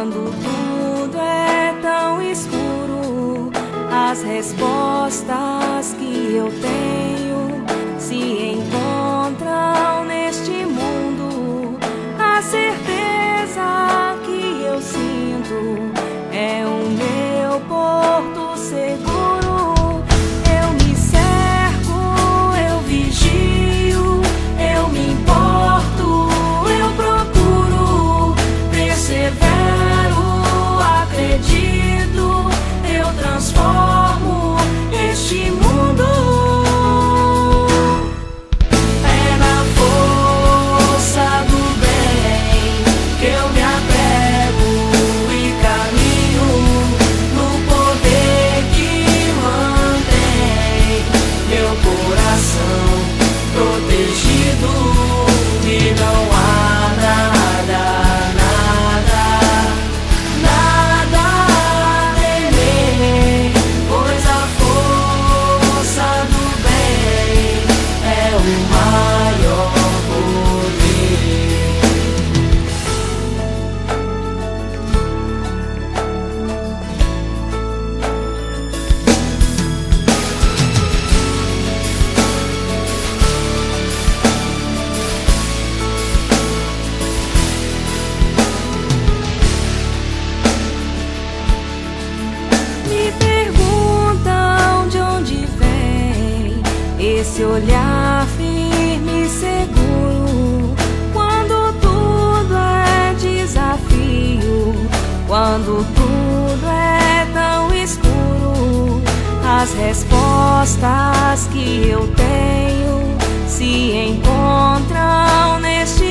Quando tudo é tão escuro, as respostas que eu tenho se encontram neste mundo. A certeza que eu sinto é o meu porto seguro. Eu me cerco, eu vigio, eu me importo, eu procuro, persevero, acredito, eu transformo este mundo. É na força do bem que eu me apego e caminho, no poder que mantém meu coração protegido. E não há nada, nada a temer, pois a força do bem é o maior poder. Me perguntam de onde vem esse olhar firme e seguro, quando tudo é desafio, quando tudo é tão escuro. As respostas que eu tenho se encontram neste